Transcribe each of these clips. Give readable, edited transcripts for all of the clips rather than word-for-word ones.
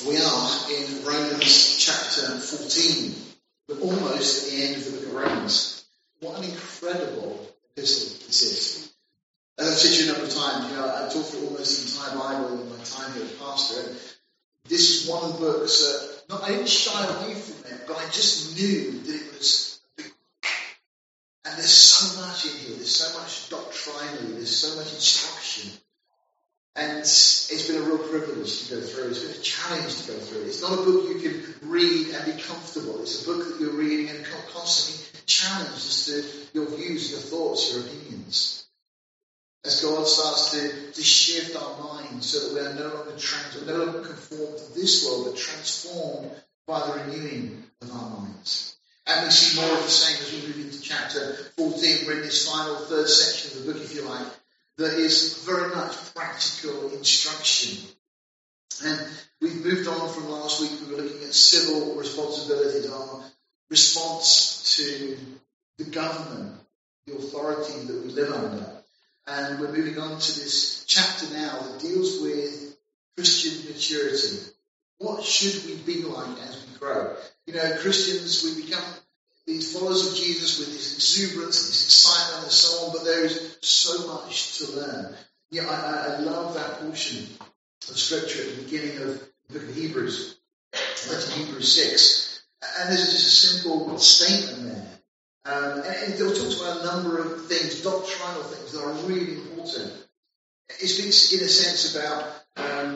We are in Romans chapter 14. We're almost at the end of the book of Romans. What an incredible epistle this is. As I've said to you a number of times, I've taught through almost the entire Bible in my time here as pastor, and this is one of the books that I didn't shy away from it, but I just knew that it was a big one. And there's so much in here. There's so much doctrinally. There's so much instruction. And it's been a real privilege to go through. It's been a challenge to go through. It's not a book you can read and be comfortable. It's a book that you're reading and constantly challenged as to your views, your thoughts, your opinions. As God starts to shift our minds so that we are no longer conformed to this world, but transformed by the renewing of our minds. And we see more of the same as we move into chapter 14. We're in this final third section of the book, if you like, that is very much practical instruction. And we've moved on from last week. We were looking at civil responsibilities, our response to the government, the authority that we live under. And we're moving on to this chapter now that deals with Christian maturity. What should we be like as we grow? Christians, we become these followers of Jesus with this exuberance and this excitement and so on, but there is so much to learn. I love that portion of Scripture at the beginning of the book of Hebrews. That's Hebrews 6. And there's just a simple statement there. And it talks about a number of things, doctrinal things that are really important. It speaks, in a sense, about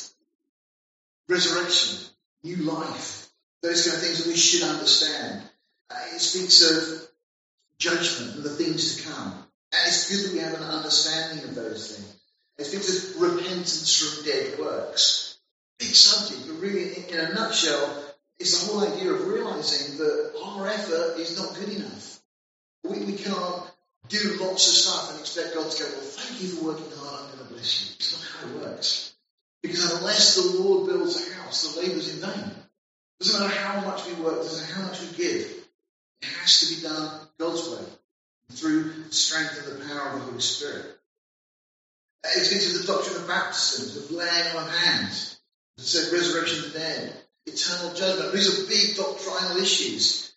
resurrection, new life, those kind of things that we should understand. It speaks of judgment and the things to come. And it's good that we have an understanding of those things. It speaks of repentance from dead works. Big subject, but really, in a nutshell, it's the whole idea of realizing that our effort is not good enough. We can't do lots of stuff and expect God to go, well, thank you for working hard, I'm going to bless you. It's not how it works. Because unless the Lord builds a house, the labour's in vain. It doesn't matter how much we work, it doesn't matter how much we give. It has to be done God's way, through the strength and the power of the Holy Spirit. It speaks of the doctrine of baptisms, of laying on of hands, as I said, resurrection of the dead, eternal judgment. These are big doctrinal issues.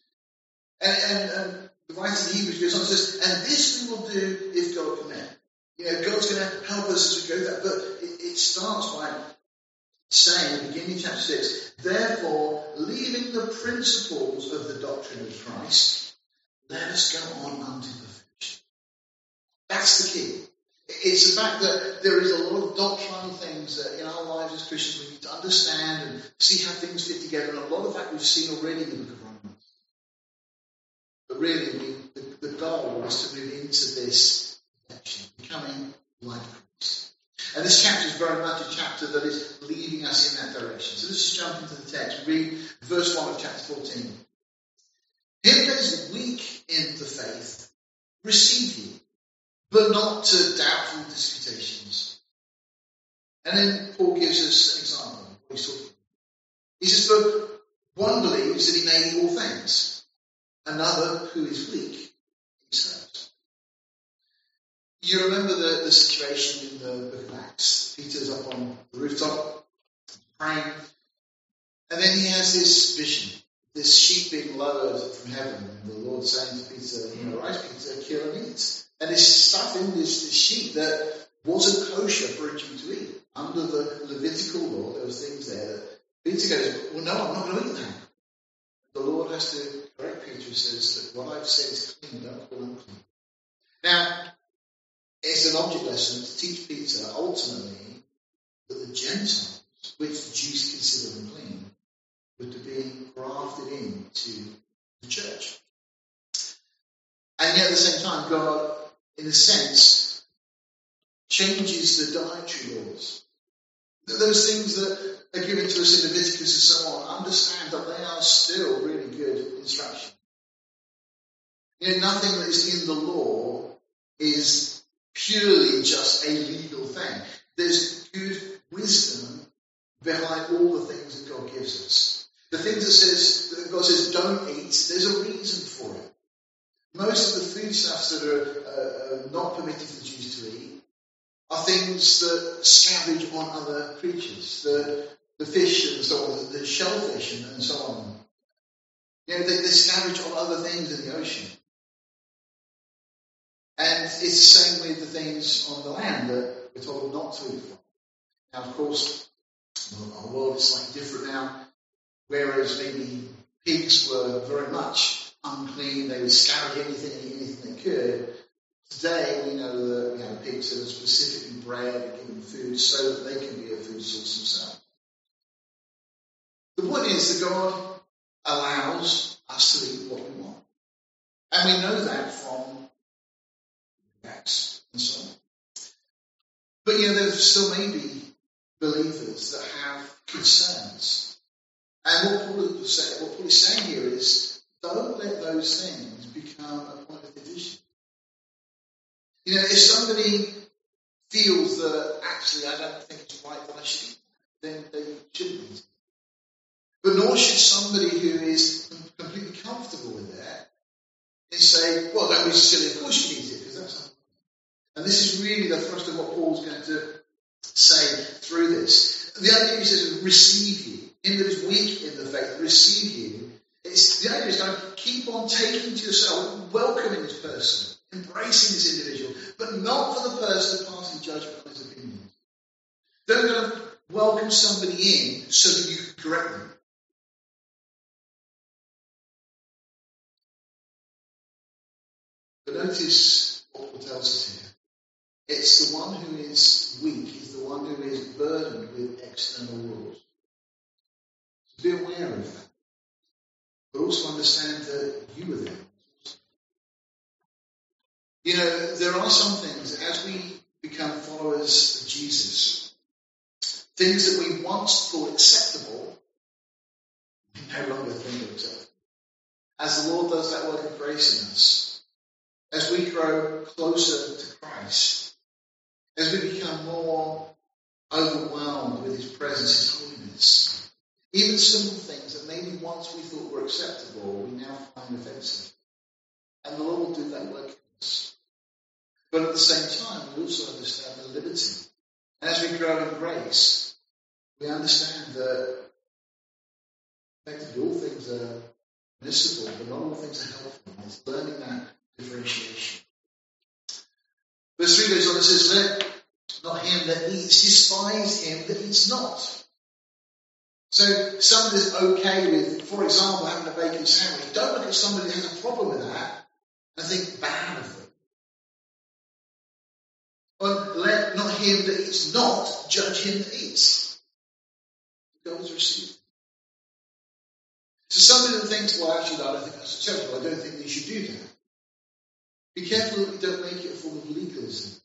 And the writer of Hebrews goes on and says, and this we will do if God permit. God's going to help us as we go through that. But it starts by saying, at the beginning of chapter 6, therefore, leaving the principles of the doctrine of Christ, let us go on unto perfection. That's the key. It's the fact that there is a lot of doctrinal things that in our lives as Christians we need to understand and see how things fit together. And a lot of that we've seen already in the book of Romans. But really, the goal is to move into this perfection, becoming like Christ. And this chapter is very much a chapter that is leading us in that direction. So let's just jump into the text. Read verse 1 of chapter 14. Him that is weak in the faith, receive ye, but not to doubtful disputations. And then Paul gives us an example of what he's talking about. He says, but one believes that he may eat all things, another who is weak eats herbs. You remember the situation in the book of Acts. Peter's up on the rooftop, praying, and then he has this vision, this sheep being lowered from heaven, and the Lord saying to Peter, rise Peter, kill and eat. And there's stuff in this sheep that wasn't kosher for a Jew to eat. Under the Levitical law, there was things there that Peter goes, well, no, I'm not going to eat that. The Lord has to correct Peter and says that what I've said is clean, don't call unclean. Now, it's an object lesson to teach Peter ultimately that the Gentiles, which the Jews consider unclean, were to be grafted into the church. And yet at the same time, God, in a sense, changes the dietary laws. Those things that are given to us in Leviticus and so on, understand that they are still really good instruction. Nothing that is in the law is purely just a legal thing. There's good wisdom behind all the things that God gives us. The things that God says don't eat, there's a reason for it. Most of the foodstuffs that are not permitted for the Jews to eat are things that scavenge on other creatures, that the fish and so on, the shellfish and so on. They scavenge on other things in the ocean. And it's the same with the things on the land that we're told not to eat from. Now, of course, our world is slightly different now, whereas maybe pigs were very much unclean, they would scavenge anything they could. Today, we know that we have pigs that are specifically bred and given food so that they can be a food source themselves. The point is that God allows us to eat what we want. And we know that from Acts and so on. But there still may be believers that have concerns. And what Paul is saying here is, don't let those things become a point of division. If somebody feels that actually I don't think it's right that I should eat that, then they shouldn't eat it. But nor should somebody who is completely comfortable with that and say, well, don't be silly, of course you eat it, because that's not. And this is really the thrust of what Paul's going to say through this. The idea he says, receive you. Him that is weak in the faith, receive you. The idea is going to keep on taking to yourself, welcoming this person, embracing this individual, but not for the person passing judgment on his opinions. Don't welcome somebody in so that you can correct them. But notice what Paul tells us here. It's the one who is weak, is the one who is burdened with external rules. So be aware of that. But also understand that you are there. There are some things, as we become followers of Jesus, things that we once thought acceptable, we no longer think are acceptable. As the Lord does that work of grace in us, as we grow closer to Christ, as we become more overwhelmed with His presence, His holiness, even simple things that maybe once we thought were acceptable, we now find offensive. And the Lord will do that work in us. But at the same time, we also understand the liberty. And as we grow in grace, we understand that effectively all things are permissible, but not all things are helpful. It's learning that differentiation. Verse 3 goes on and says, let not him that eats despise him that eats not. So somebody that's okay with, for example, having a bacon sandwich, don't look at somebody that has a problem with that and think bad of them. Or let not him that eats not judge him that eats. God has received. So somebody that thinks, well, actually, I don't think that's acceptable. I don't think they should do that. Be careful that we don't make it a form of legalism.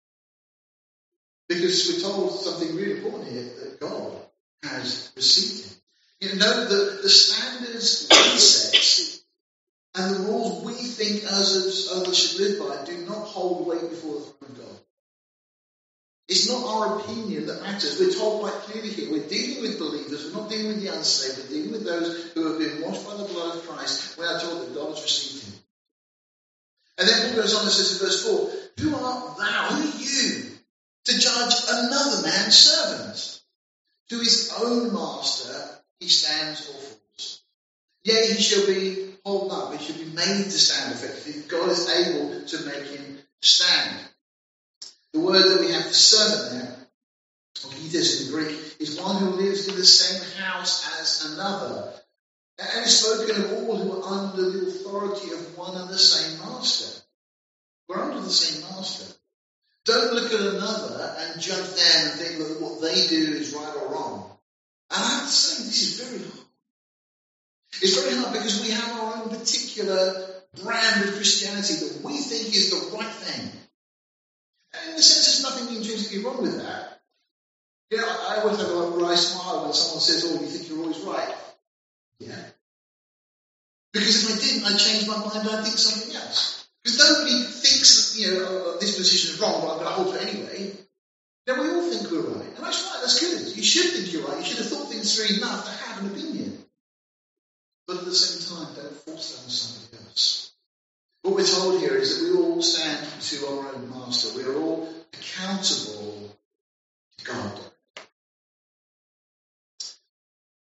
Because we're told something really important here, that God has received him. Note that the standards we set and the rules we think others should live by do not hold weight before the throne of God. It's not our opinion that matters. We're told quite clearly here, we're dealing with believers, we're not dealing with the unsaved, we're dealing with those who have been washed by the blood of Christ. We are told that God has received him. And then Paul goes on and says in verse 4, who art thou, who are you, to judge another man's servant? To his own master he stands or falls. Yea, he shall be holden up, he shall be made to stand effectively. God is able to make him stand. The word that we have for servant there, or Gides in Greek, is one who lives in the same house as another. And it's spoken of all who are under the authority of one and the same master. We're under the same master. Don't look at another and judge them and think that what they do is right or wrong. And I have to say, this is very hard. It's very hard because we have our own particular brand of Christianity that we think is the right thing. And in a sense, there's nothing intrinsically wrong with that. I always have a wry smile when someone says, oh, you think you're always right. Yeah. Because if I didn't, I'd change my mind and I'd think something else. Because nobody thinks that, this position is wrong, but I'm going to hold it anyway. Now, we all think we're right. And that's right, that's good. You should think you're right. You should have thought things through enough to have an opinion. But at the same time, don't force that on somebody else. What we're told here is that we all stand to our own master. We are all accountable to God.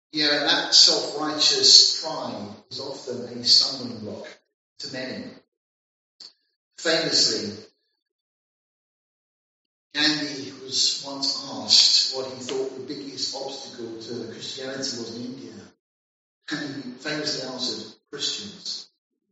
That self-righteous pride is often a stumbling block to many. Famously, Gandhi was once asked what he thought the biggest obstacle to Christianity was in India. And he famously answered, Christians.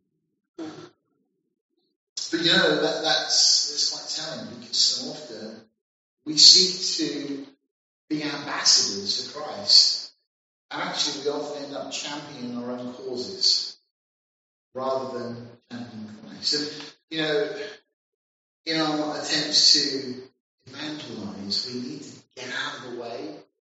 But that's quite telling, because so often we seek to be ambassadors for Christ. And actually we often end up championing our own causes rather than championing Christ. And, in our attempts to evangelize, we need to get out of the way.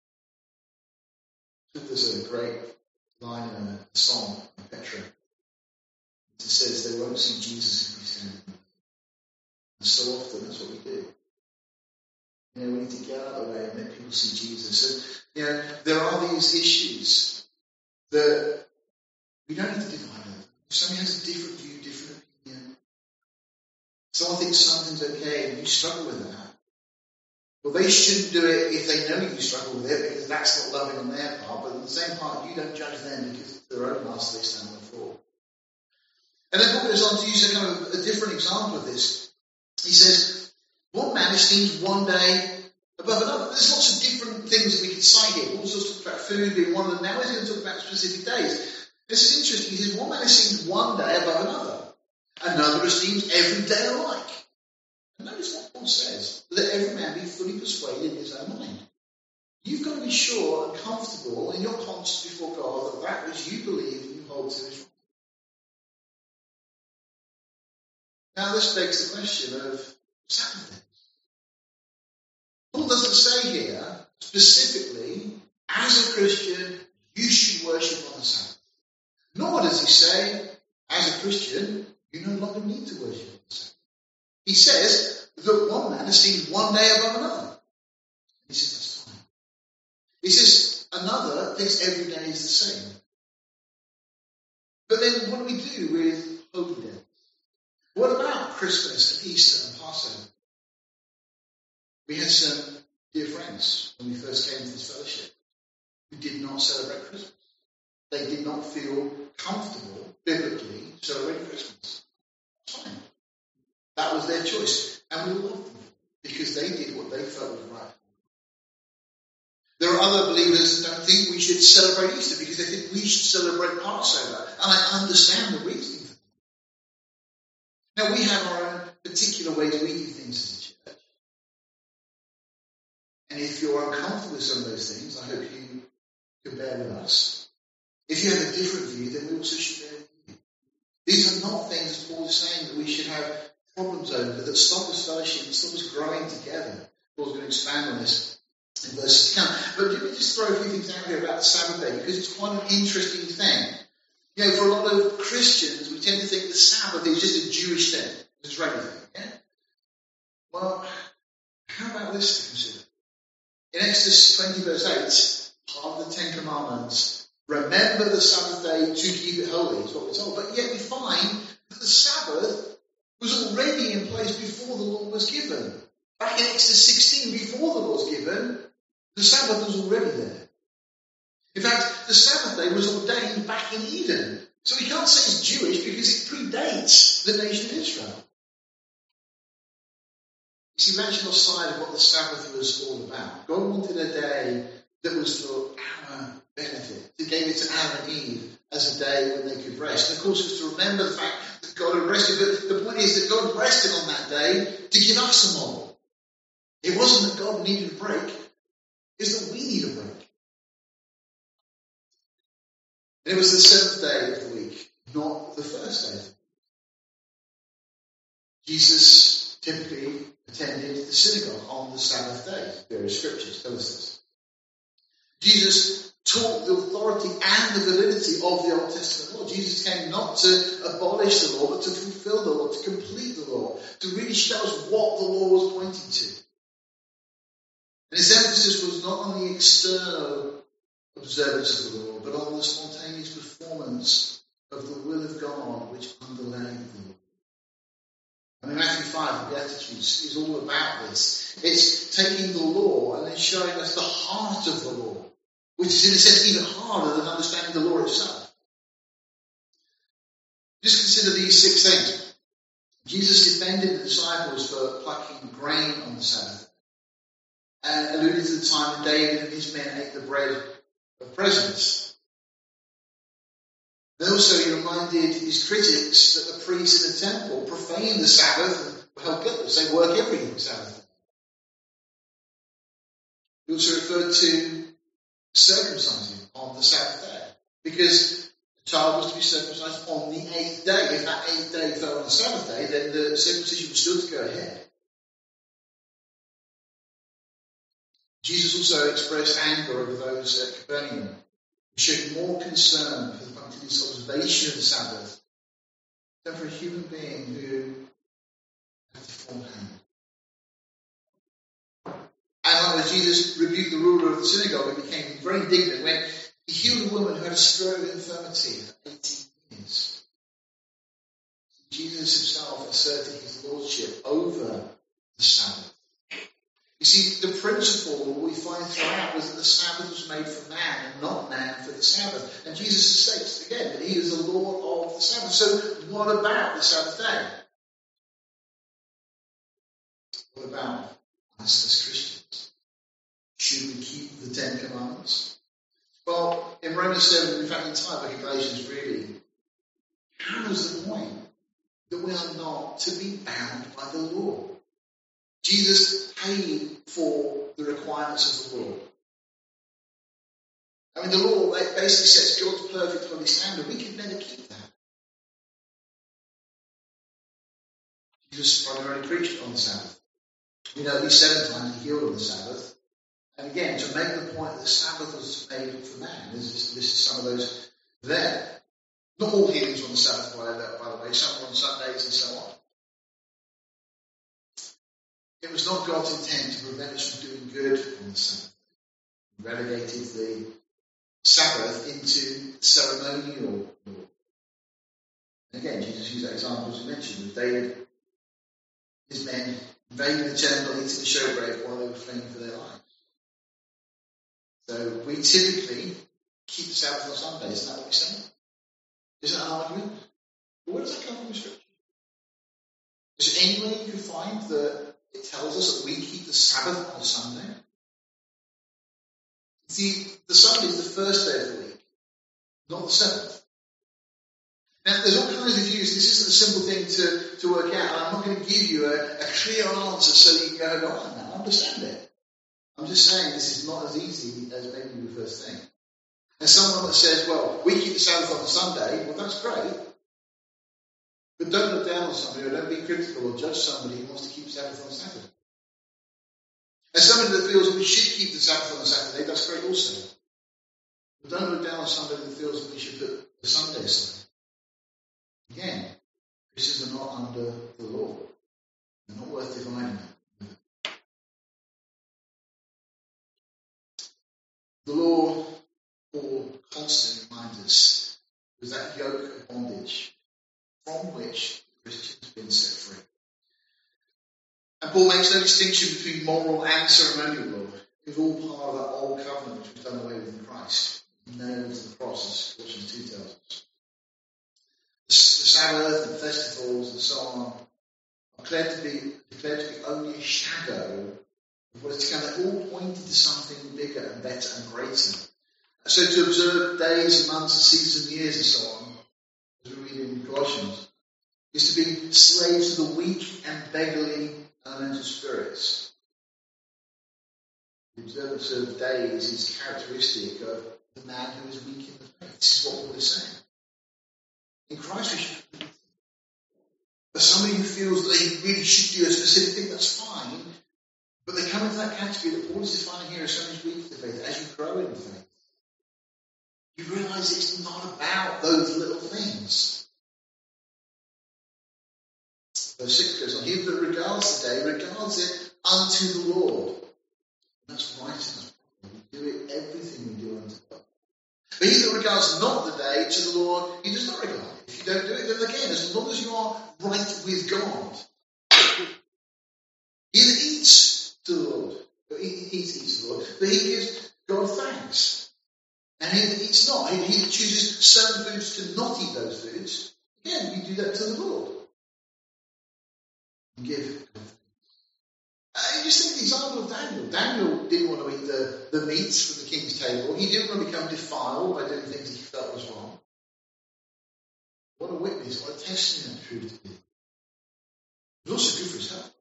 I think there's a great line in a song by Petra. It says, they won't see Jesus if we stand in the way. And so often that's what we do. We need to get out of the way and let people see Jesus. And, there are these issues that we don't need to divide over. If somebody has a different view, different opinion, someone thinks something's okay and you struggle with that, well, they shouldn't do it if they know you struggle with it, because that's not loving on their part. But on the same part, you don't judge them because it's their own master they stand before. And then Paul goes on to use a different example of this. He says, one man esteems one day above another. There's lots of different things that we could cite here. Paul talks about food being one of them. Now he's going to talk about specific days. This is interesting. He says, one man esteems one day above another. Another esteems every day alike. And notice what Paul says. Let every man be fully persuaded in his own mind. You've got to be sure and comfortable in your conscience before God that which you believe and you hold to is right. Now this begs the question of Sabbath days. Paul doesn't say here, specifically, as a Christian, you should worship on the Sabbath. Nor does he say, as a Christian, you no longer need to worship on the Sabbath. He says that one man esteems one day above another. He says that's fine. He says another thinks every day is the same. But then what do we do with holy days? What about Christmas and Easter and Passover? We had some dear friends when we first came to this fellowship who did not celebrate Christmas. They did not feel comfortable, biblically, celebrating Christmas. That's fine. That was their choice. And we loved them because they did what they felt was right. There are other believers that don't think we should celebrate Easter because they think we should celebrate Passover. And I understand the reasoning for that. Now, we have our own particular ways we do things as a church. And if you're uncomfortable with some of those things, I hope you can bear with us. If you have a different view, then we also should bear with you. These are not things, as Paul is saying, that we should have problems over, that stop us fellowship, that stop us growing together. Paul's going to expand on this in verses to come. But let me just throw a few things out here about the Sabbath day, because it's quite an interesting thing. For a lot of Christians, we tend to think the Sabbath is just a Jewish thing, it's an Israeli thing. Yeah? Well, how about this to consider? In Exodus 20 verse 8, part of the Ten Commandments, remember the Sabbath day to keep it holy, is what we're told. But yet we find that the Sabbath was already in place before the law was given. Back in Exodus 16, before the law was given, the Sabbath was already there. In fact, the Sabbath day was ordained back in Eden. So we can't say it's Jewish because it predates the nation of Israel. You see, imagine aside of what the Sabbath was all about. God wanted a day that was for our benefit. He gave it to Adam and Eve as a day when they could rest. And of course, it was to remember the fact that God had rested. But the point is that God rested on that day to give us a model. It wasn't that God needed a break. It's that we need a break. And it was the seventh day of the week, not the first day of the week. Jesus typically attended the synagogue on the Sabbath day. Various scriptures tell us this. Jesus taught the authority and the validity of the Old Testament law. Jesus came not to abolish the law, but to fulfill the law, to complete the law, to really show us what the law was pointing to. And his emphasis was not on the external observance of the law, but on the spontaneous performance of the will of God which underlay the law. And in Matthew 5, the Beatitudes is all about this. It's taking the law and then showing us the heart of the law. which is in a sense even harder than understanding the law itself. Just consider these 6 things. Jesus defended the disciples for plucking grain on the Sabbath, and alluded to the time when David and his men ate the bread of presence. Then also he reminded his critics that the priests in the temple profaned the Sabbath and held guiltless. They work every Sabbath. He also referred to circumcising on the Sabbath day, because the child was to be circumcised on the 8th day. If that 8th day fell on the Sabbath day, then the circumcision was still to go ahead. Jesus also expressed anger over those at Capernaum, who showed more concern for the punctilious observation of the Sabbath than for a human being who had a deformed hand. And likewise, Jesus rebuked the ruler of the synagogue and became very indignant when he healed a woman who had a stroke of infirmity for 18 years. Jesus himself asserted his lordship over the Sabbath. You see, the principle we find throughout was that the Sabbath was made for man and not man for the Sabbath. And Jesus states again that he is the Lord of the Sabbath. So what about the Sabbath day? What about us as Christians? Should we keep the 10 Commandments? Well, in Romans 7, in fact, the entire book of Galatians really hammers the point that we are not to be bound by the law. Jesus paid for the requirements of the law. I mean, the law basically sets God's perfect holy standard. We can never keep that. Jesus primarily preached on the Sabbath. We know at least 7 times he healed on the Sabbath. And again, to make the point that the Sabbath was made for man. This is some of those there. Not all healings were on the Sabbath, by the way. Some were on Sundays and so on. It was not God's intent to prevent us from doing good on the Sabbath. He relegated the Sabbath into ceremonial law. And again, Jesus used that example as we mentioned, with David, his men invading the temple, eating the showbread while they were fleeing for their lives. So we typically keep the Sabbath on Sunday. Isn't that what we say? Isn't that an argument? Well, where does that come from in Scripture? Is there any way you can find that it tells us that we keep the Sabbath on Sunday? See, the Sunday is the first day of the week, not the 7th. Now, there's all kinds of views. This isn't a simple thing to work out, and I'm not going to give you a clear answer so you can go, oh, now I understand it. I'm just saying this is not as easy as maybe you first think. And someone that says, well, we keep the Sabbath on Sunday, well, that's great. But don't look down on somebody, or don't be critical or judge somebody who wants to keep Sabbath on Saturday. And somebody that feels we should keep the Sabbath on Saturday, that's great also. But don't look down on somebody that feels that we should put the Sunday aside. Again, Christians are not under the law. They're not worth dividing. The law, Paul constantly reminds us, was that yoke of bondage from which the Christian has been set free. And Paul makes no distinction between moral and ceremonial law. It was all part of that old covenant which was done away with in Christ. Nailed to the cross, as Colossians 2 tells us. The Sabbath and festivals and so on are declared to be only a shadow of what is to come. They all pointed to something bigger and better and greater. So to observe days and months and seasons and years and so on, as we read in Colossians, is to be slaves to the weak and beggarly elemental spirits. The observance of days is characteristic of the man who is weak in the faith. This is what Paul is saying. In Christ we should be. But somebody who feels that they really should do a specific thing, that's fine. But they come into that category that Paul is defining here as somebody's weak in the faith. As you grow in the faith, you realise it's not about those little things. Verse 6 goes on, he that regards the day regards it unto the Lord. And that's right in us. We do it, everything we do unto God. But he that regards not the day to the Lord, he does not regard it. If you don't do it, then again, as long as you are right with God, he that eats to the Lord, he eats to the Lord, but he gives God thanks. And it's not. He that chooses certain foods to not eat those foods, again, we do that to the Lord. And give. Just think of the example of Daniel. Daniel didn't want to eat the meats from the king's table. He didn't want to become defiled by doing things he felt was wrong. What a witness, what a testimony that proved to be. It was also good for his health.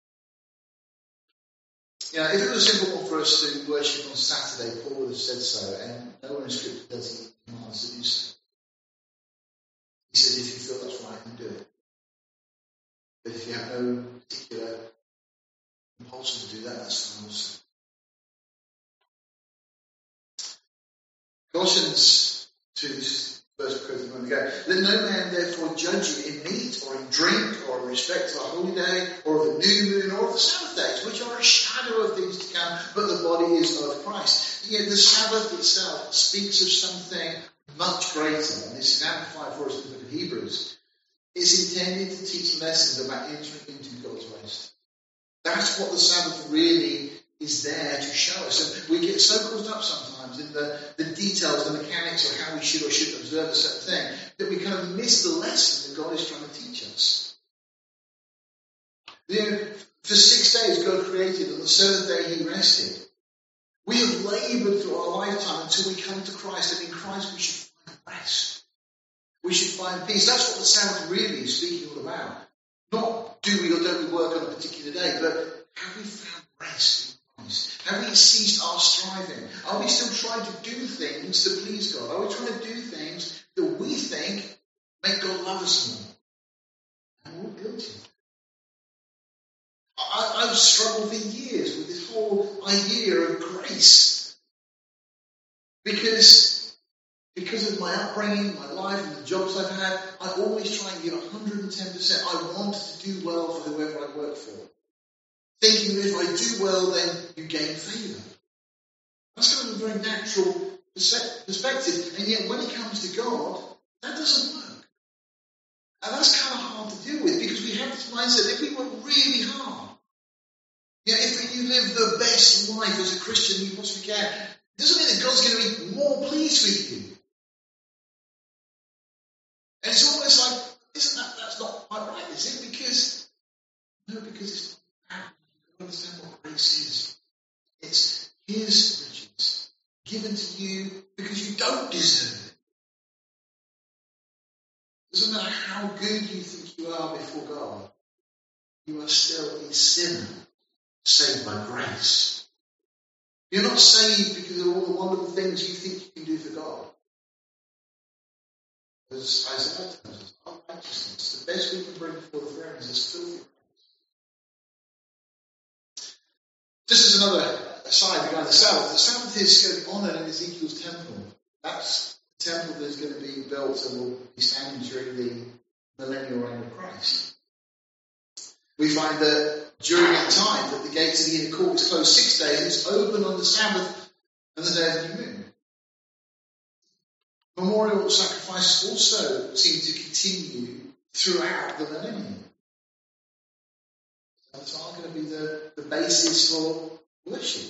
If it was a simple one for us to worship on Saturday, Paul would have said so, and no one in Scripture does command us to do so. He said, if you feel that's right, then do it. But if you have no particular compulsion to do that, that's fine also. Colossians 2, verse 1 moment ago. Let no man therefore judge you in meat or in drink or in respect of a holy day or of a new moon or of the Sabbath days, which are a shadow of things to come, but the body is of Christ. Yet the Sabbath itself speaks of something much greater, and this is amplified for us in the book of Hebrews. It's intended to teach lessons about entering into God's rest. That's what the Sabbath really is there to show us. And we get so caught up sometimes in the details, the mechanics of how we should or shouldn't observe a certain thing, that we kind of miss the lesson that God is trying to teach us. For 6 days God created, on the seventh day he rested. We have laboured through our lifetime until we come to Christ, and in Christ we should find rest. We should find peace. That's what the Sabbath really is speaking all about. Not do we or don't we work on a particular day, but have we found rest in Christ? Have we ceased our striving? Are we still trying to do things to please God? Are we trying to do things that we think make God love us more? And we're guilty. I've struggled for years with this whole idea of grace. Because of my upbringing, my life, and the jobs I've had, I always try and give 110%. I want to do well for whoever I work for. Thinking that if I do well, then you gain favour. That's kind of a very natural perspective. And yet when it comes to God, that doesn't work. And that's kind of hard to deal with, because we have this mindset that if we work really hard, if you live the best life as a Christian you possibly can, it doesn't mean that God's going to be more pleased with you. And it's almost like, that's not quite right, is it? Because it's not. You understand what grace is. It's his riches given to you because you don't deserve it. Doesn't matter how good you think you are before God, you are still a sinner saved by grace. You're not saved because of all the wonderful things you think you can do for God. As Isaiah tells us, our righteousness, the best we can bring before the throne is filthy. Just as another aside regarding the Sabbath is going to be honoured in Ezekiel's temple. That's the temple that is going to be built and will be standing during the millennial reign of Christ. We find that during that time that the gates of the inner court is closed 6 days, it's open on the Sabbath and the day of the new moon. Memorial sacrifices also seem to continue throughout the millennium. That's not going to be the basis for worship.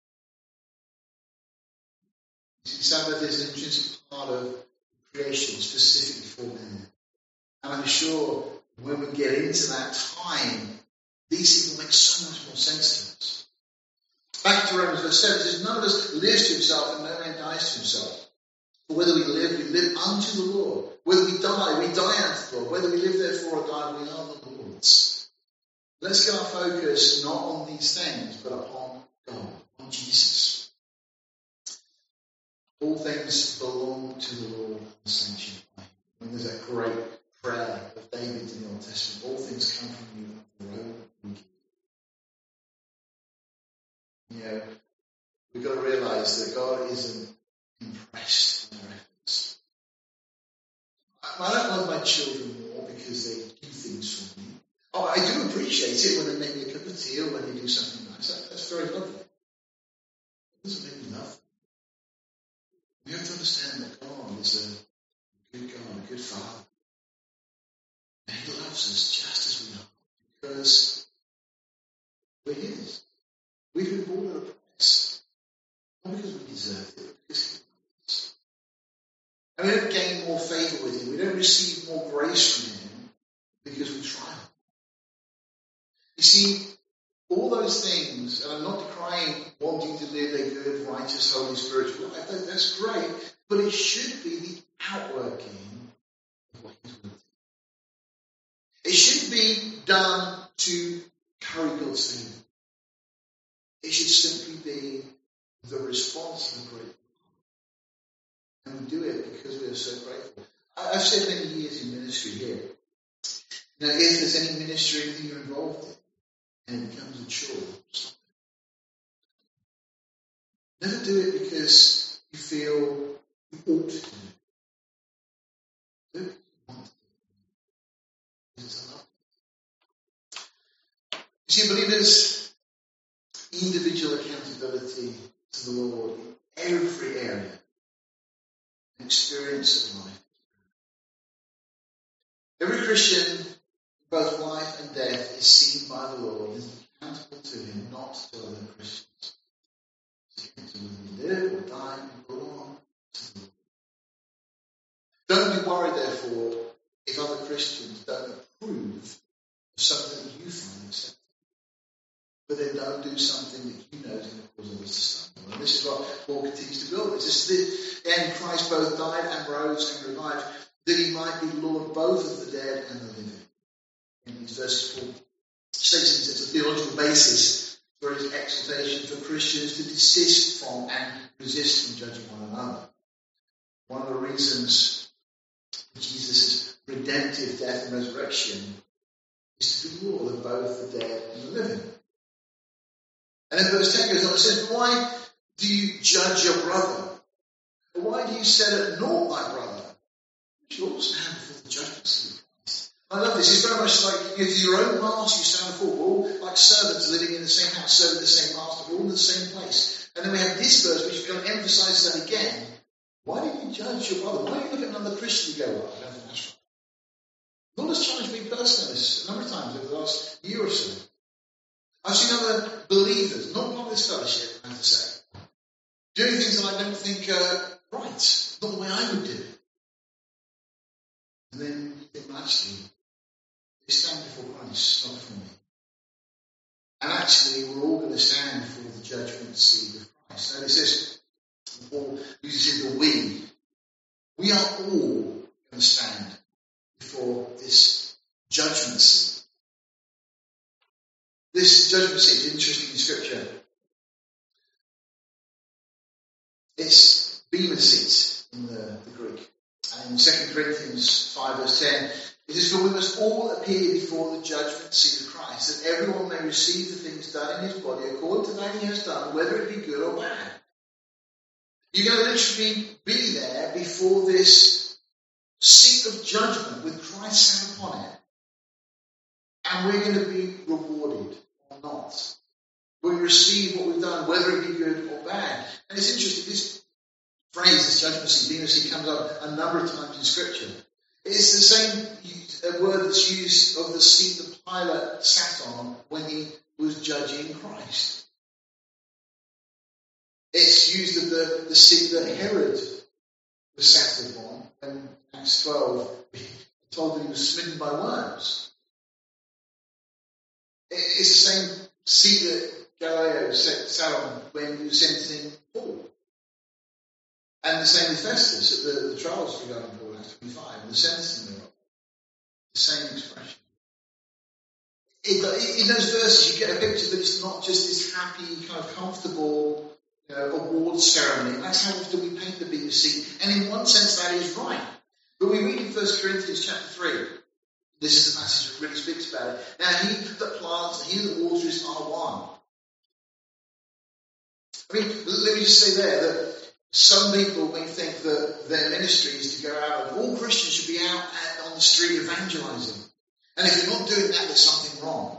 You see, Sabbath is an intrinsic part of creation, specifically for man. And I'm sure when we get into that time, these things will make so much more sense to us. Back to Romans verse 7, it says, none of us lives to himself and no man dies to himself. For whether we live unto the Lord. Whether we die unto the Lord. Whether we live therefore or die, we are the Lord's. Let's get our focus not on these things, but upon God, on Jesus. All things belong to the Lord and sanctioned by him. And there's that great prayer of David in the Old Testament. All things come from you, and for your own we give. We've got to realise that God isn't impressed with our efforts. I don't love my children more because they do things for me. Oh, I do appreciate it when they make me a cup of tea or when they do something nice. That's very lovely. It doesn't make me love them. We have to understand that God is a good God, a good Father. And he loves us just as we are because we're his. We've been born at a price. Not because we deserved it, but because he loves us. And we don't gain more favour with him. We don't receive more grace from him because we try. You see, all those things, and I'm not decrying wanting to live a good, righteous, holy, spiritual life. That's great, but it should be the outworking of what he's willing to do. It shouldn't be done to curry God's favour. It should simply be the response to the great. And we do it because we are so grateful. I've said many years in ministry here. Now, if there's any ministry that you're involved in, and it becomes a chore, stop it. Never do it because you feel you ought to do it. Do it because you want to do it. Because it's a love. You see, believers, individual accountability to the Lord in every area, experience of life. Every Christian, both life and death, is seen by the Lord as accountable to him, not to other Christians. To whether we live or die, we belong to the Lord. Don't be worried, therefore, if other Christians don't approve of something that you find acceptable. But then don't do something that you know is going to cause others to stumble. And this is what Paul continues to build. It's just that, and Christ both died and rose and revived, that he might be Lord both of the dead and the living. In these verses, Paul states it's a theological basis for his exhortation for Christians to desist from and resist from judging one another. One of the reasons for Jesus' redemptive death and resurrection is to be Lord of both the dead and the living. And then verse 10 goes on and says, why do you judge your brother? Or why do you set at naught thy brother? You should all stand before the judgment seat of Christ. I love this. It's very much like, to your own master you stand before. We're all like servants living in the same house, serving the same master. We're all in the same place. And then we have this verse which kind of emphasizes that again. Why do you judge your brother? Why do you look at another Christian and go, I don't think that's right? The Lord has challenged me personally this a number of times over the last year or so. I've seen other believers, not part of this fellowship, I have to say, doing things that I don't think are right, not the way I would do it. And then you think, well, actually, they stand before Christ, not before me. And actually, we're all going to stand before the judgment seat of Christ. Now, this is, Paul uses the we. We are all going to stand before this judgment seat. This judgment seat is interesting in Scripture. It's bema seat in the Greek. And in 2 Corinthians 5 verse 10, it says, for we must all appear before the judgment seat of Christ, that everyone may receive the things done in his body according to that he has done, whether it be good or bad. You're going to literally be there before this seat of judgment with Christ sat upon it. And we're going to be rewarded or not. We receive what we've done, whether it be good or bad. And it's interesting, this phrase, this judgment seat, bema seat, comes up a number of times in Scripture. It's the same word that's used of the seat that Pilate sat on when he was judging Christ. It's used of the seat that Herod was sat upon when Acts 12 told that he was smitten by worms. It's the same seat that Galileo sat on when he was sentencing Paul. And the same with Festus at the trials regarding Paul in Acts 25 and the sentencing thereof. The same expression. In those verses you get a picture that it's not just this happy, kind of comfortable award ceremony. That's how often we paint the bema seat. And in one sense that is right. But we read in 1 Corinthians chapter 3, this is the passage that really speaks about it. Now he that plants and he that waters are one. I mean, let me just say there that some people may think that their ministry is to go out and all Christians should be out on the street evangelizing. And if you're not doing that, there's something wrong.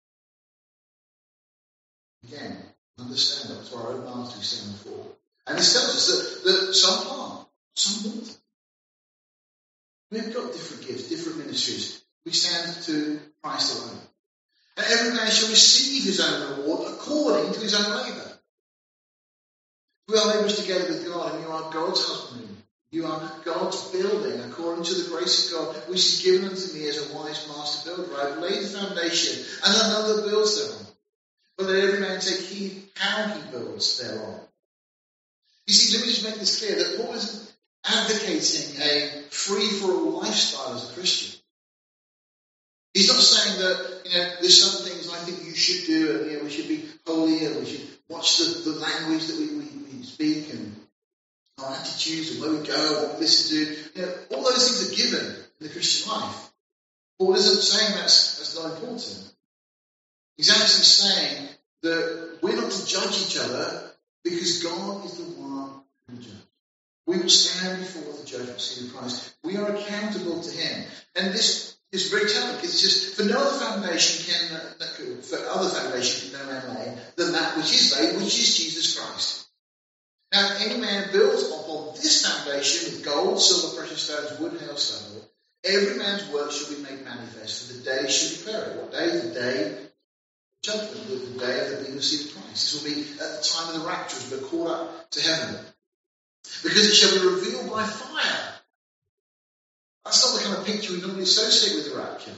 Again, understand that's what our own master is saying before. And this tells us that some plant, some water. We've got different gifts, different ministries. We stand to Christ alone. And every man shall receive his own reward according to his own labour. We are labourers together with God, and you are God's husbandry. You are God's God's building according to the grace of God, which is given unto me as a wise master builder. I have laid the foundation, and another builds thereon. But let every man take heed how he builds thereon. You see, let me just make this clear, that Paul isn't advocating a free-for-all lifestyle as a Christian. He's not saying that, there's some things I think you should do, and, we should be holy, and we should watch the language that we speak, and our attitudes, and where we go, what we listen to. All those things are given in the Christian life. Paul isn't saying that's not important. He's actually saying that we're not to judge each other because God is the one who judges. We will stand before the judgment seat of Christ. We are accountable to him. And this is very telling, because it says, for no other foundation can no man lay than that which is laid, which is Jesus Christ. Now, if any man builds upon this foundation with gold, silver, precious stones, wood, hail, stubble, every man's work shall be made manifest, for the day shall declare it. What day? The day of judgment, the day of the bema seat of Christ. This will be at the time of the rapture, as we're caught up to heaven. Because it shall be revealed by fire. That's not the kind of picture we normally associate with the rapture.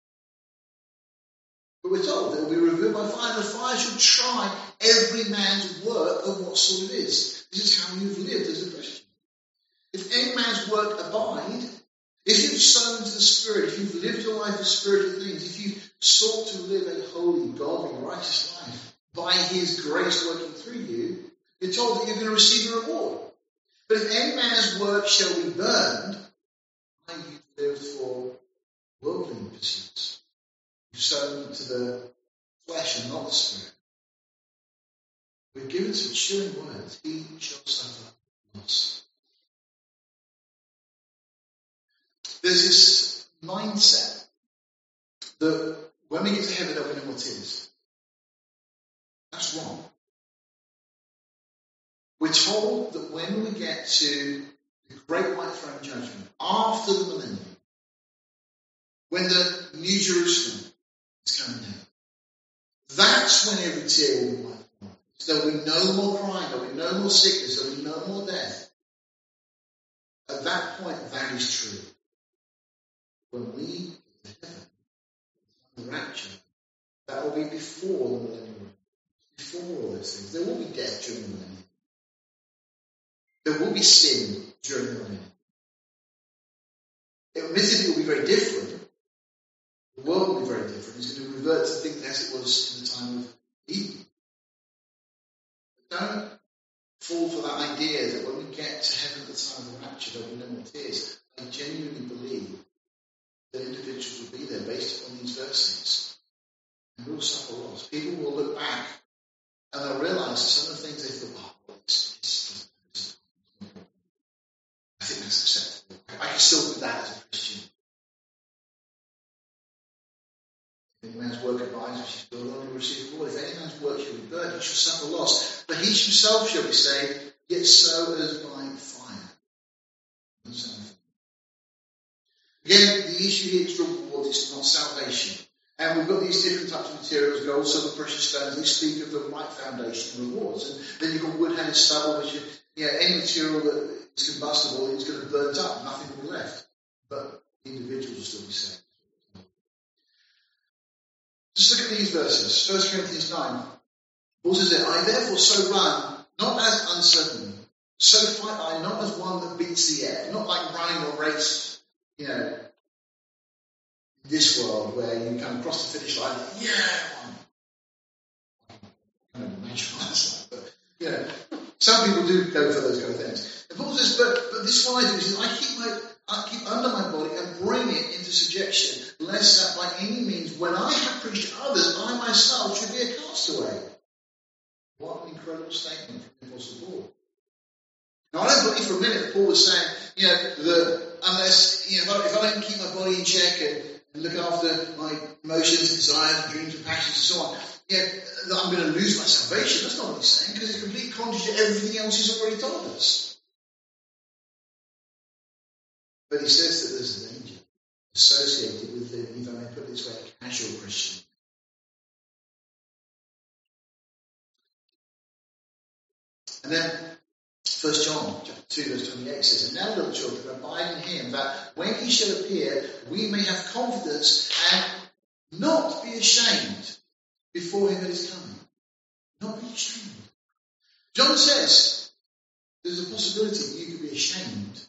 But we're told that it will be revealed by fire, and the fire shall try every man's work of what sort it is. This is how you've lived as a Christian. If any man's work abide, if you've sown into the Spirit, if you've lived your life with spiritual things, if you've sought to live a holy, godly, righteous life by his grace working through you, you're told that you're going to receive a reward. But if any man's work shall be burned, you've lived for worldly pursuits. You've sown into the flesh and not the Spirit. We're given some chilling words. He shall suffer loss. There's this mindset that when we get to heaven, that we know what it is. That's wrong. We're told that when we get to the great white throne judgment, after the millennium, when the New Jerusalem is coming down, that's when every tear will be wiped away. So there will be no more crying, there will be no more sickness, there will be no more death. At that point, that is true. When we get to heaven, the rapture, that will be before the millennium, before all those things. There will be death during the millennium. There will be sin during the millennium. Admittedly, it will be very different. The world will be very different. It's going to revert to things as it was in the time of Eden. But don't fall for that idea that when we get to heaven at the time of the rapture, there will be no more tears. I genuinely believe that individuals will be there based upon these verses. And will suffer loss. People will look back and they'll realise that some of the things they thought, I think that's acceptable. I can still do that as a Christian. If any man's work abides, which is built on, he will receive reward. If any man's work shall be burned, he shall suffer loss. But he himself shall be saved, yet so as by fire. Again, the issue here is reward, it's not salvation. And we've got these different types of materials, gold, silver, precious stones. They speak of the right foundation and rewards. And then you've got wood, hay, and stubble, which is, any material that is combustible is going to burn up. Nothing will be left. But the individuals will still be saved. Just look at these verses. 1 Corinthians 9. Paul says it, I therefore so run, not as uncertainly. So fight I, not as one that beats the air. Not like running a race, in this world where you come across the finish line, I don't imagine what that's like, but some people do go for those kind of things. And Paul says, but this is what I do, is I keep under my body and bring it into subjection, lest that by any means, when I have preached to others, I myself should be a castaway. What an incredible statement from the Apostle Paul. Now, I don't believe for a minute that Paul was saying, that unless, if I don't keep my body in check and look after my emotions, desires, and dreams and passions and so on, that I'm going to lose my salvation. That's not what he's saying, because it's complete contrary to everything else he's already told us. But he says that there's a danger associated with the, if I may put it this way, a casual Christian. And then 1 John chapter 2 verse 28 says, "And now, little children, abide in him, that when he shall appear, we may have confidence and not be ashamed before him at his coming." Not be ashamed. John says there's a possibility that you could be ashamed.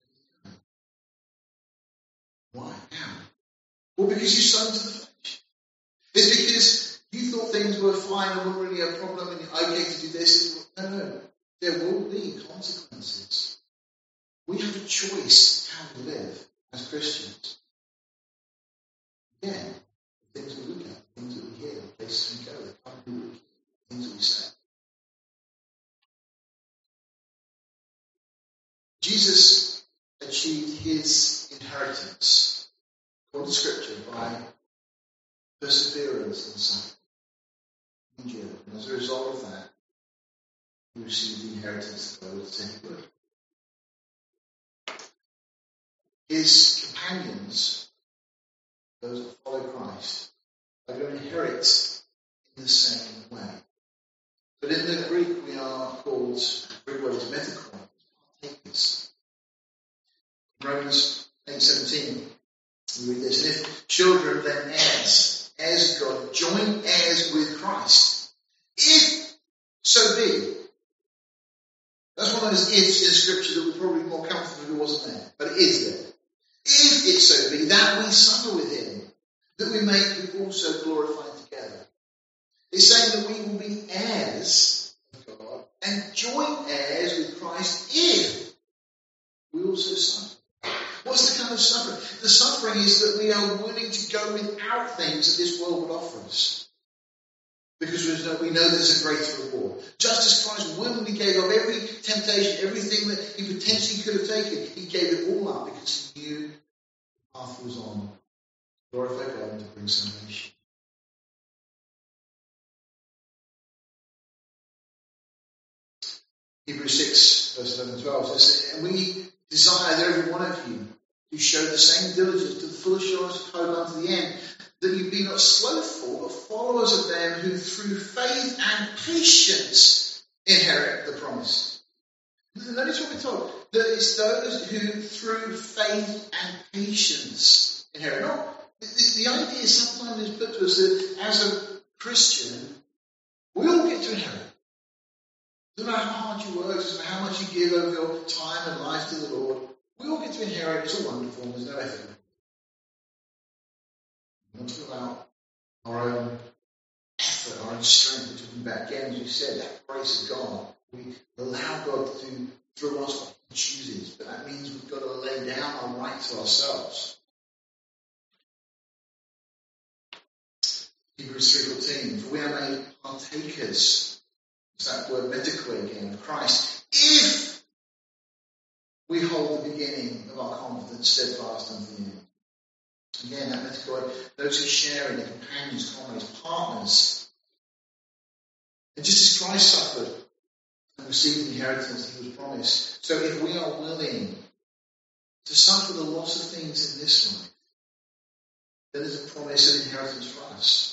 Why? How? Well, because you sown to the flesh. It's because you thought things were fine and weren't really a problem and you're okay to do this. No. There will be consequences. We have a choice how to live as Christians. Again, the things we look at, the things that we hear, the places we go, the company we keep, the things that we say. Jesus achieved his inheritance, according to Scripture, by perseverance in suffering. And as a result of that, he received the inheritance that God had said he would. His companions, those that follow Christ, are going to inherit in the same way. But in the Greek, we are called, the Greek word is metakoi, partakers. In Romans 8:17, we read this: "And if children, then heirs, heirs of God, joint heirs with Christ. If so be." That's one of those ifs in Scripture that we're probably more comfortable if it wasn't there. But it is there. If it so be that we suffer with him, that we may be also glorified together. It's saying that we will be heirs of God and joint heirs with Christ if we also suffer. What's the kind of suffering? The suffering is that we are willing to go without things that this world would offer us. Because we know there's a greater reward. Just as Christ willingly gave up every temptation, everything that he potentially could have taken, he gave it all up because he knew the path was on to glorify God and to bring salvation. Hebrews 6, verse 11 and 12 says, "And we desire that every one of you to show the same diligence to the full assurance of hope unto the end, that you be not slothful, but followers of them who through faith and patience inherit the promise." Notice what we're told, that it's those who through faith and patience inherit. The idea sometimes is put to us that as a Christian, we all get to inherit. Doesn't matter how hard you work, doesn't matter how much you give of your time and life to the Lord, we all get to inherit. It's all wonderful and there's no effort. We're not talking about our own effort, our own strength. We're talking about, again, as we said, that grace of God. We allow God to do through us what he chooses, but that means we've got to lay down our right to ourselves. Hebrews 3:14, "For we are made partakers," it's that word metakoi again, of Christ, "if we hold the beginning of our confidence steadfast unto the end." Again, that metakoi, those who share in the companions, comrades, partners. And just as Christ suffered and received the inheritance he was promised, so if we are willing to suffer the loss of things in this life, then there's a promise of inheritance for us.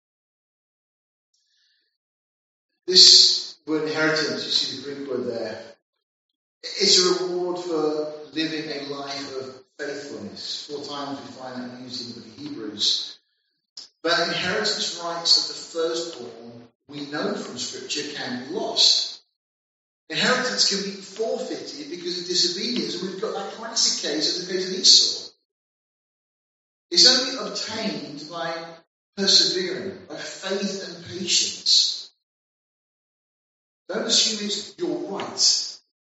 This word inheritance, you see the Greek word there, it's a reward for living a life of faithfulness. 4 times we find that used in the book of Hebrews. But inheritance rights of the firstborn, we know from Scripture, can be lost. Inheritance can be forfeited because of disobedience. And we've got that classic case of the case of Esau. It's only obtained by persevering, by faith and patience. Don't assume it's your right.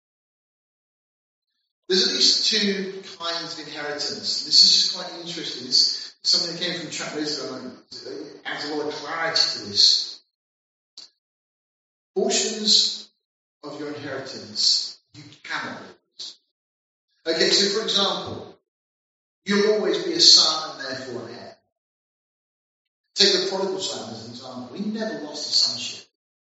There's at least 2 kinds of inheritance. This is just quite interesting. It's something that came from Chuck Wisdom and adds a lot of clarity to this. Portions of your inheritance you cannot lose. Okay, so for example, you'll always be a son and therefore an heir. Take the prodigal son as an example. He never lost his sonship.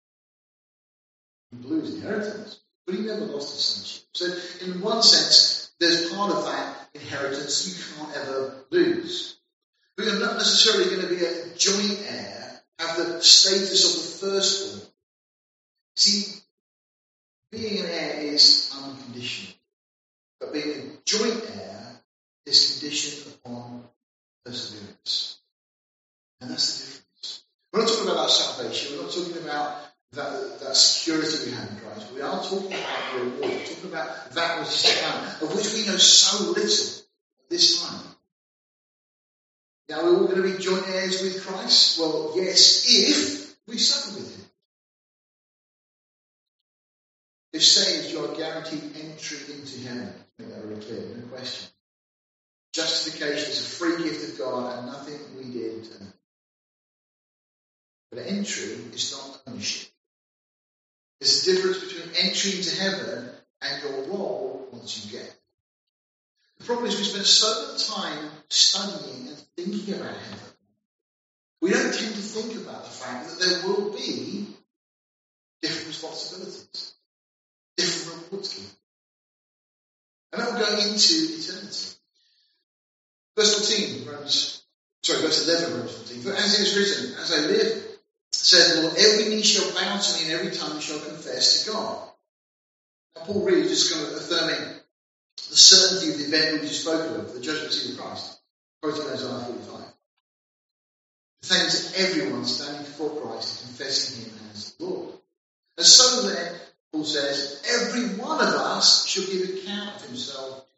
He blew his inheritance, but he never lost his sonship. So in one sense, there's part of that inheritance you can't ever lose. But you're not necessarily going to be a joint heir, have the status of the firstborn. See, Being an heir is unconditional. But being a joint heir is conditioned upon perseverance. And that's the difference. We're not talking about our salvation. We're not talking about that security we have in Christ. We are talking about the reward. We're talking about that which is to come, of which we know so little at this time. Now, we're all going to be joint heirs with Christ? Well, yes, if we suffer with him. If saved, you are guaranteed entry into heaven. Make that very clear, no question. Justification is a free gift of God and nothing we did to earn. But entry is not ownership. There's a difference between entry into heaven and your role once you get it. The problem is we spend so much time studying and thinking about heaven. We don't tend to think about the fact that there will be different responsibilities, different rewards given. And that will go into eternity. Verse 11, Romans 14. For as it is written, as I live, says the Lord, every knee shall bow to me and every tongue shall confess to God. Now Paul really just kind of affirming the certainty of the event we just spoke of, the judgment seat of Christ. Quoting Isaiah 45. The thing is everyone standing before Christ and confessing him as Lord. And so then, Paul says, every one of us shall give account of himself to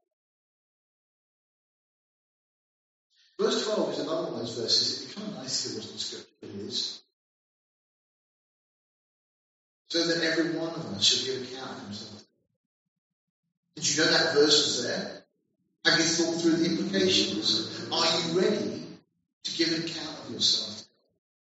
God. Verse 12 is another one of those verses. It becomes nice if it wasn't scripture, but it is. So that every one of us shall give account of himself to God. Did you know that verse was there? Have you thought through the implications? Are you ready to give an account of yourself to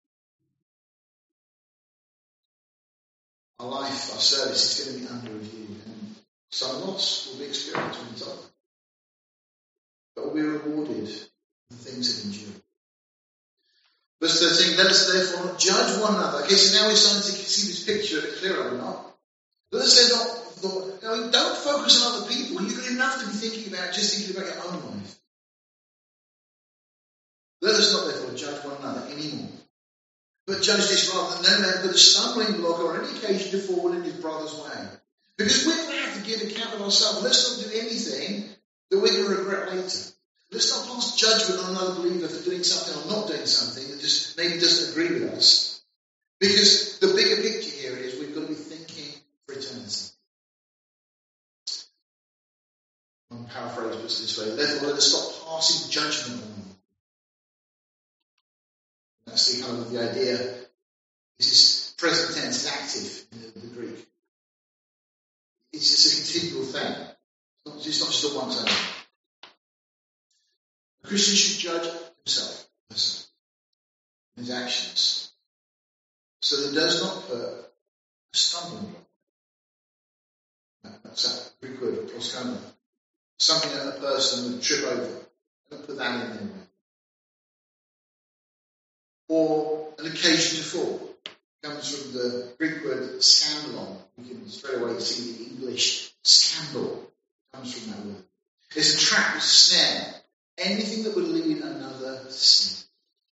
God? Our life, our service is going to be under review, and some loss will be experienced when it's over. But we'll be rewarded for the things that endure. Verse 13, let us therefore not judge one another. Okay, so now we're starting to see this picture a bit clearer, are we not? Let us don't focus on other people. You've got enough to be thinking about, just thinking about your own life. Let us not therefore judge one another anymore. But judge this rather that no man put a stumbling block or any occasion to fall in his brother's way. Because we're going to have to give account of ourselves. Let's not do anything that we're going to regret later. Let's not pass judgment on another believer for doing something or not doing something that just maybe doesn't agree with us. Because the bigger picture here is we've got to be thinking for eternity. I'll paraphrase this way. Therefore, let us stop passing judgment on them. That's the kind of the idea. This is present tense, it's active in the Greek. It's just a continual thing. It's not just a one-time thing. A Christian should judge himself, his actions, so that it does not put a stumbling block. That's that Greek word, proskoma. Something that a person would trip over. Don't put that in there. Or an occasion to fall. It comes from the Greek word scandalon. We can straight away see the English scandal. It comes from that word. It's a trap, it's a snare. Anything that would lead another to sin.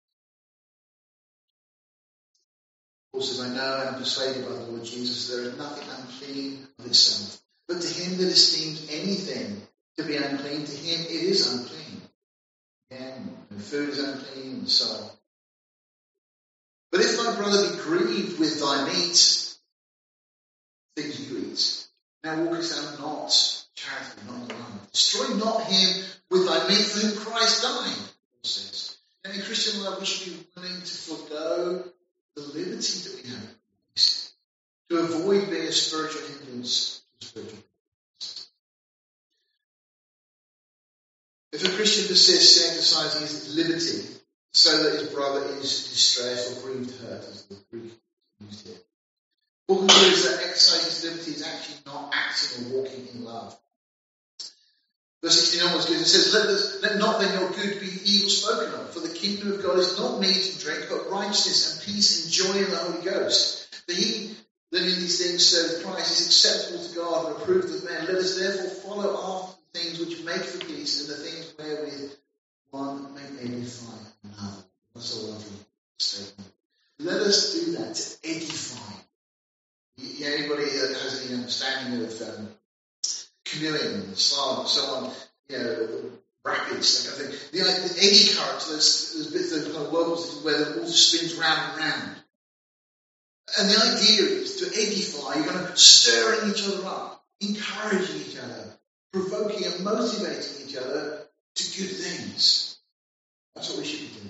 Paul says, I know and I'm persuaded by the Lord Jesus, there is nothing unclean of itself. But to him that esteems anything to be unclean, to him it is unclean. Again, no food is unclean, and so on. But if thy brother be grieved with thy meat, things you eat, now walkest thou not charitably, not in the light. Destroy not him with thy meat for whom Christ died, Paul says. And in Christian life, we should be willing to forego the liberty that we have in Christ, to avoid being a spiritual hindrance to spiritual progress. If a Christian persists in exercising his liberty so that his brother is distressed or grieved hurt, as the Greek used here, Paul concludes that exercising his liberty is actually not acting or walking in love. Verse 16 onwards, it says, let not then your good be evil spoken of, for the kingdom of God is not meat and drink, but righteousness and peace and joy in the Holy Ghost. For he that in these things serves Christ is acceptable to God and approved of men. Let us therefore follow after the things which make for peace and the things wherewith one may edify another. That's a lovely statement. Let us do that to edify. Anybody that has any understanding of canoeing, slalom, and so on, rapids, that kind of thing. The eddy current, those bits, those kind of whirlpools where the water spins round and round. And the idea is to edify, you're going to stirring each other up, encouraging each other, provoking and motivating each other to good things. That's what we should be doing.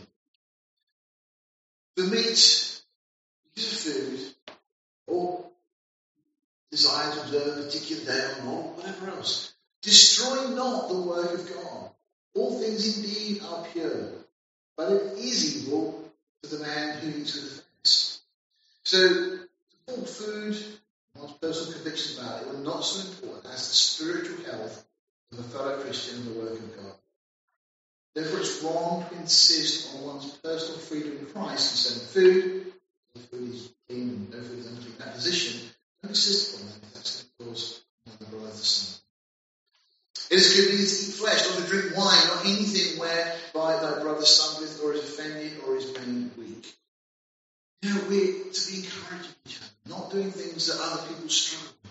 The meat, because of food, or desire to observe a particular day or not, whatever else, destroy not the work of God. All things indeed are pure, but it is evil for the man who eats with offence. So, to talk food, one's personal convictions about it, are not so important as the spiritual health of a fellow Christian and the work of God. Therefore, it's wrong to insist on one's personal freedom in Christ concerning food. If food is clean and no food is unclean, that position, don't insist upon that if that's going to cause another brother to sin. It is good neither to eat flesh, nor to drink wine, or anything whereby thy brother stumbleth, or is offended, or is made weak. We're to be encouraging each other, not doing things that other people struggle with.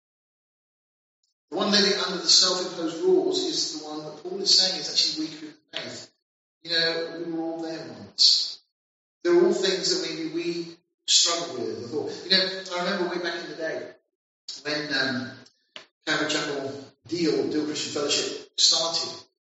The one living under the self-imposed rules is the one that Paul is saying is actually weaker in the faith. We were all there once. There are all things that maybe we struggle with. I remember way back in the day when Calvary Chapel Deal Christian Fellowship started.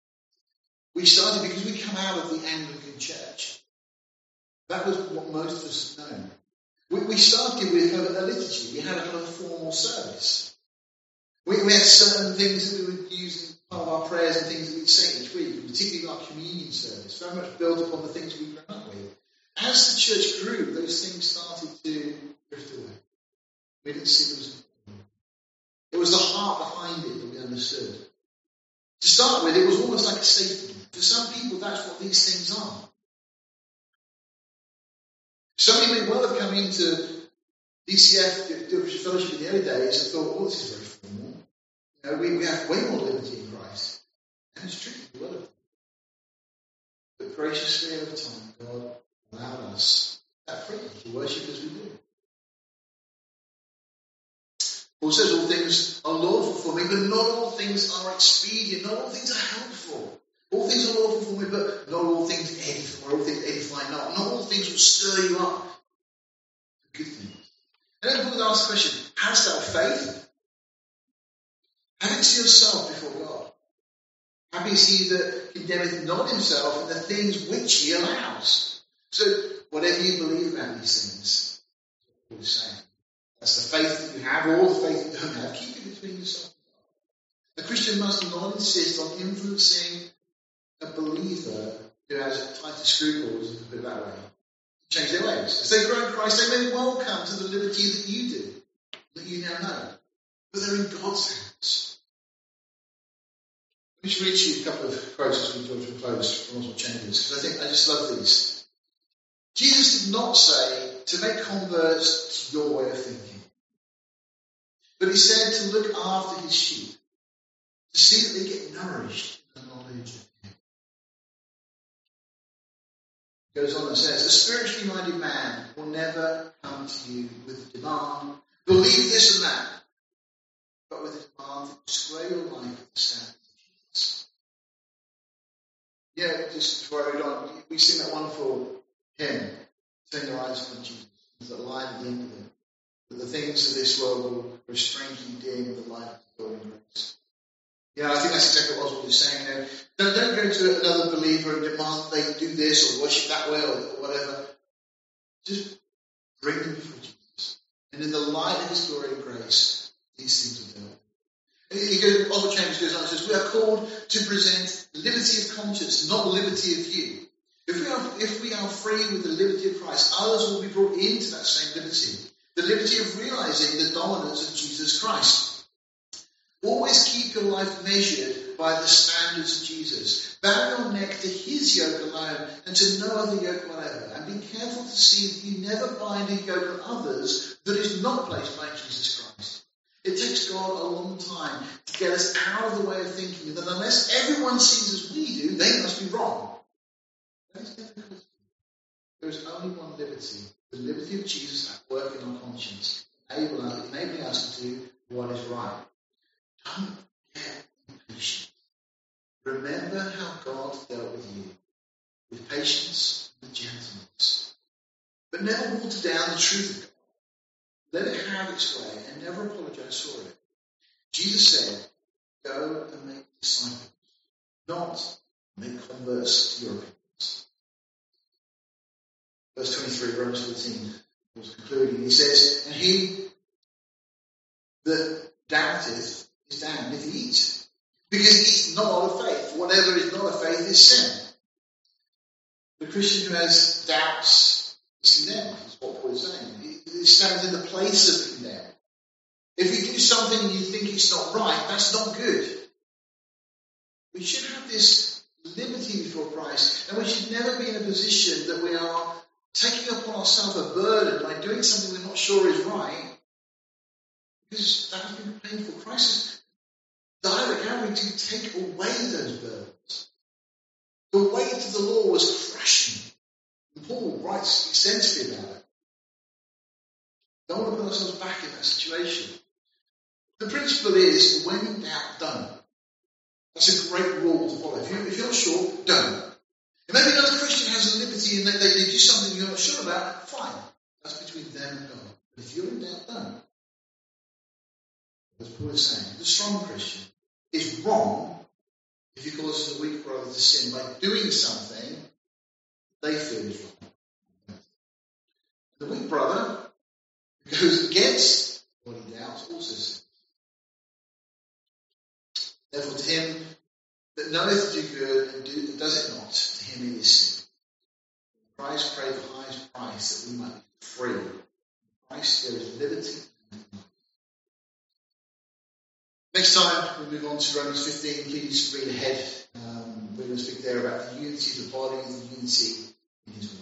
We started because we come out of the Anglican Church. That was what most of us have known. We started with a liturgy. We had a kind of formal service. We had certain things that we would use in part of our prayers and things that we'd say each week, particularly our communion service, very much built upon the things we'd grown up with. As the church grew, those things started to drift away. We didn't see them as important. It was the heart behind it that we understood. To start with, it was almost like a safety net. For some people, that's what these things are. Somebody may well have come into DCF, Deal Christian Fellowship in the early days, and thought, this is very formal. We have way more liberty in Christ. And it's true, we will have. But graciously over time, God allowed us that freedom to worship as we do. Paul says all things are lawful for me, but not all things are expedient. Not all things are helpful. All things are lawful for me, but not all things edify. All things edify not. Not all things will stir you up for good things. And then Paul asks the question, hast thou faith? Happy is yourself before God. Happy is he that condemneth not himself in the things which he allows. So, whatever you believe about these things, Paul is saying, that's the faith that you have, or the faith you don't have, keep it between yourself and God. A Christian must not insist on influencing a believer who has tighter scruples, to put it that way, to change their ways. As they grow in Christ, they may well come to the liberty that you do, that you now know. But they're in God's hands. Let me just read you a couple of quotes as we draw to a close from Oswald Chambers, because I just love these. Jesus did not say to make converts to your way of thinking, but he said to look after his sheep, to see that they get nourished in the knowledge of him. He goes on and says, a spiritually minded man will never come to you with a demand, believe this and that, but with a demand that you square your life at the standard of Jesus. Just before I read on, we sing that wonderful hymn, turn your eyes upon Jesus. There's that line at the end of it. That the things of this world will grow strangely dim with the light of the golden grace. I think that's exactly what Oswald is saying there. Don't go to another believer and demand they do this or worship that way or whatever. Just bring them before Jesus. And in the light of his glory and grace, these things are dealt. Oswald Chambers goes on and says, we are called to present liberty of conscience, not liberty of view. If we are free with the liberty of Christ, others will be brought into that same liberty. The liberty of realizing the dominance of Jesus Christ. Always keep your life measured by the standards of Jesus. Bow your neck to his yoke alone and to no other yoke whatever. And be careful to see that you never bind a yoke on others that is not placed by Jesus Christ. It takes God a long time to get us out of the way of thinking that unless everyone sees as we do, they must be wrong. That is difficult. There is only one liberty, the liberty of Jesus at work in our conscience. enabling us to do what is right. Don't get impatient. Remember how God dealt with you, with patience and gentleness. But never water down the truth of God. Let it have its way and never apologize for it. Jesus said, go and make disciples, not make converts to your opinions. Verse 23, Romans 14, was concluding. He says, and he that doubteth is damned if he eats. Because it's not of faith. Whatever is not of faith is sin. The Christian who has doubts is condemned, is what Paul is saying. He stands in the place of the condemned. If you do something and you think it's not right, that's not good. We should have this liberty before Christ, and we should never be in a position that we are taking upon ourselves a burden by doing something we're not sure is right, because that has been painful. Christ has died at Calvary to take away those burdens. The weight of the law was crushing. And Paul writes extensively about it. Don't want to put ourselves back in that situation. The principle is, when in doubt, don't. That's a great rule to follow. If you're not sure, don't. And maybe another Christian has a liberty and they do something you're not sure about, fine. That's between them and God. But if you're in doubt, don't. As Paul is saying, the strong Christian is wrong if he causes a weak brother to sin by doing something they feel is wrong. The weak brother who goes against what he doubts also sins. Therefore, to him that knoweth to do good and does it not, to him it is sin. Christ paid the highest price that we might be free. In Christ there is liberty. Next time we move on to Romans 15, please read ahead. We're going to speak there about the unity of the body and the unity in his